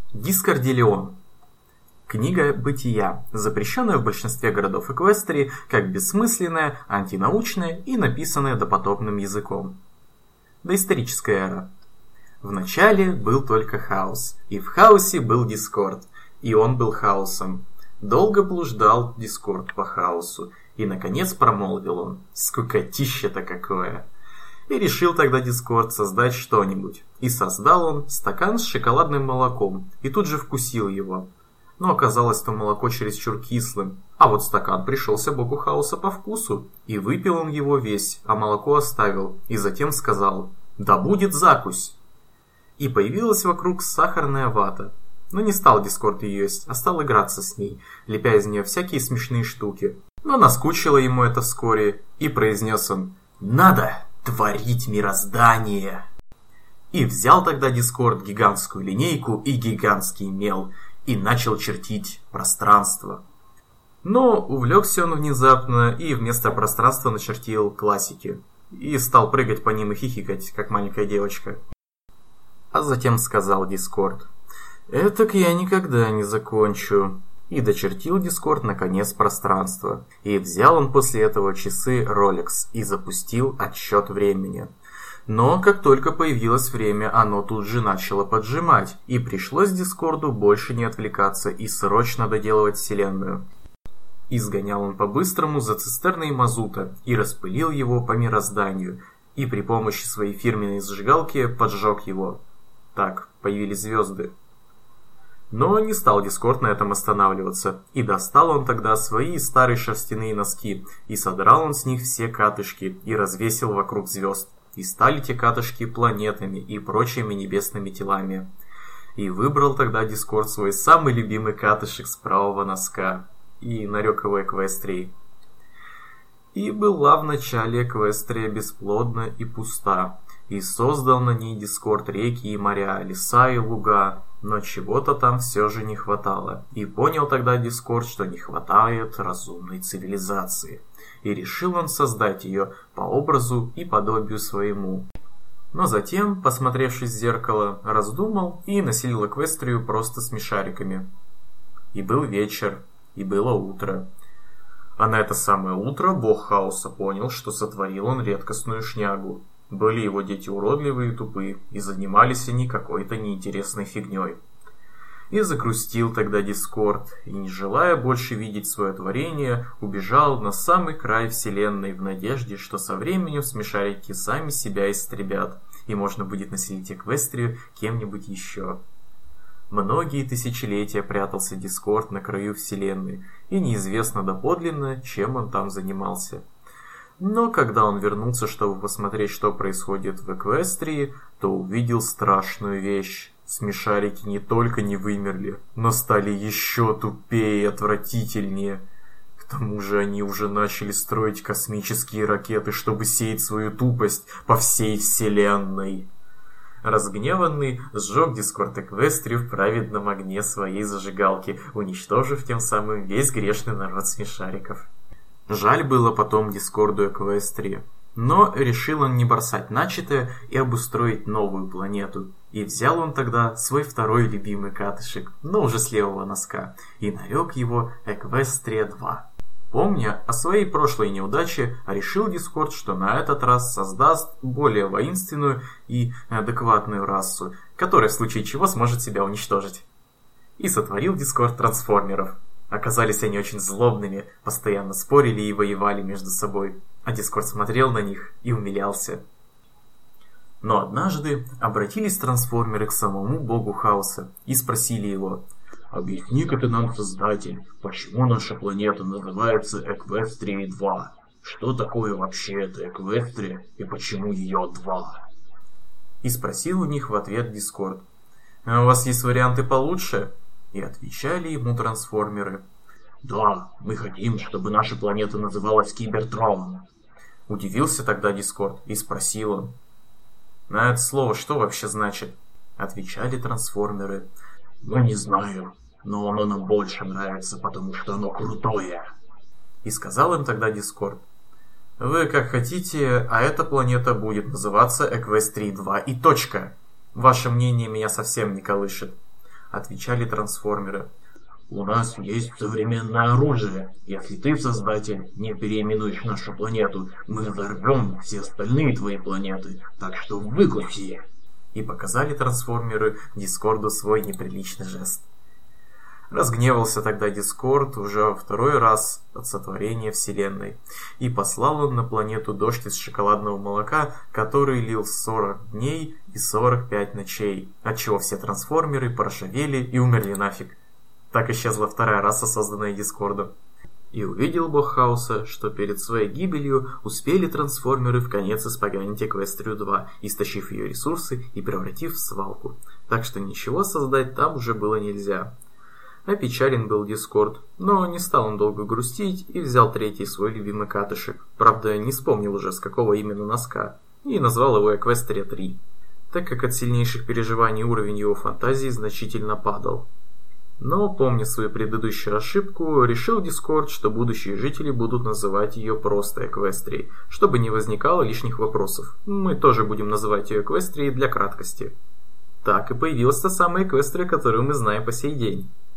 Дискордиллион. Книга бытия, запрещенная в большинстве городов Эквестрии как бессмысленная, антинаучная и написанная допотопным языком. Доисторическая эра. В начале был только хаос, и в хаосе был Дискорд, и он был хаосом. Долго блуждал Дискорд по хаосу, и наконец промолвил он: «Скукотище-то какое!» И решил тогда Дискорд создать что-нибудь. И создал он стакан с шоколадным молоком, и тут же вкусил его. Но оказалось то молоко чересчур кислым, а вот стакан пришелся богу хаоса по вкусу. И выпил он его весь, а молоко оставил, и затем сказал: «Да будет закусь!» И появилась вокруг сахарная вата. Но не стал Дискорд ее есть, а стал играться с ней, лепя из нее всякие смешные штуки. Но наскучило ему это вскоре, и произнес он: «Надо творить мироздание!» И взял тогда Дискорд гигантскую линейку и гигантский мел, и начал чертить пространство. Но увлекся он внезапно, и вместо пространства начертил классики. И стал прыгать по ним и хихикать, как маленькая девочка. А затем сказал Дискорд: «Этак я никогда не закончу». И дочертил Дискорд наконец пространство. И взял он после этого часы Rolex и запустил отсчет времени. Но как только появилось время, оно тут же начало поджимать, и пришлось Дискорду больше не отвлекаться и срочно доделывать вселенную. Изгонял он по-быстрому за цистерной мазута и распылил его по мирозданию, и при помощи своей фирменной зажигалки поджег его. Так появились звезды. Но не стал Дискорд на этом останавливаться, и достал он тогда свои старые шерстяные носки, и содрал он с них все катышки, и развесил вокруг звезд, и стали те катышки планетами и прочими небесными телами. И выбрал тогда Дискорд свой самый любимый катышек с правого носка, и нарек его Эквестрией. И была в начале Эквестрия бесплодна и пуста, и создал на ней Дискорд реки и моря, леса и луга, но чего-то там все же не хватало. И понял тогда Дискорд, что не хватает разумной цивилизации. И решил он создать ее по образу и подобию своему. Но затем, посмотревшись в зеркало, раздумал и населил Эквестрию просто смешариками. И был вечер, и было утро. А на это самое утро бог хаоса понял, что сотворил он редкостную шнягу. Были его дети уродливые и тупые, и занимались они какой-то неинтересной фигней. И загрустил тогда Дискорд, и, не желая больше видеть свое творение, убежал на самый край вселенной в надежде, что со временем смешарики сами себя истребят, и можно будет населить Эквестрию кем-нибудь еще. Многие тысячелетия прятался Дискорд на краю вселенной, и неизвестно доподлинно, чем он там занимался. Но когда он вернулся, чтобы посмотреть, что происходит в Эквестрии, то увидел страшную вещь. Смешарики не только не вымерли, но стали еще тупее и отвратительнее. К тому же они уже начали строить космические ракеты, чтобы сеять свою тупость по всей вселенной. Разгневанный сжег Дискорд Эквестрию в праведном огне своей зажигалки, уничтожив тем самым весь грешный народ смешариков. Жаль было потом Дискорду Эквестрии, но решил он не бросать начатое и обустроить новую планету. И взял он тогда свой второй любимый катышек, но уже с левого носка, и нарек его Эквестрия-2. Помня о своей прошлой неудаче, решил Дискорд, что на этот раз создаст более воинственную и адекватную расу, которая в случае чего сможет себя уничтожить. И сотворил Дискорд трансформеров. Оказались они очень злобными, постоянно спорили и воевали между собой, а Дискорд смотрел на них и умилялся. Но однажды обратились трансформеры к самому богу хаоса и спросили его: «Объясни-ка ты нам, Создатель, почему наша планета называется Эквестрией-2? Что такое вообще эта Эквестрия и почему ее 2?» И спросил у них в ответ Дискорд: «А у вас есть варианты получше?» И отвечали ему трансформеры: «Да, мы хотим, чтобы наша планета называлась Кибертрон». Удивился тогда Дискорд и спросил он: «На это слово что вообще значит?» Отвечали трансформеры: «Мы не знаем, но оно нам больше нравится, потому что оно крутое». И сказал им тогда Дискорд: «Вы как хотите, а эта планета будет называться Эквестрия-2 и точка. Ваше мнение меня совсем не колышет. отвечали трансформеры. У нас есть современное оружие. Если ты, Создатель, не переименуешь нашу планету, мы взорвем все остальные твои планеты. Так что выкуси. И показали трансформеры Дискорду свой неприличный жест. Разгневался тогда Дискорд уже во второй раз от сотворения Вселенной, и послал он на планету дождь из шоколадного молока, который лил 40 дней и 45 ночей, отчего все трансформеры поржавели и умерли нафиг. Так исчезла вторая раса, созданная Дискордом. И увидел бог хаоса, что перед своей гибелью успели трансформеры вконец испоганить Эквестрию 2, истощив ее ресурсы и превратив в свалку. Так что ничего создать там уже было нельзя. Опечален был Дискорд, но не стал он долго грустить и взял третий свой любимый катышек, правда не вспомнил уже с какого именно носка, и назвал его Эквестрия 3, так как от сильнейших переживаний уровень его фантазии значительно падал. Но, помня свою предыдущую ошибку, решил Дискорд, что будущие жители будут называть ее просто Эквестрией, чтобы не возникало лишних вопросов. Мы тоже будем называть ее Эквестрией для краткости. Так и появилась та самая Эквестрия, которую мы знаем по сей день.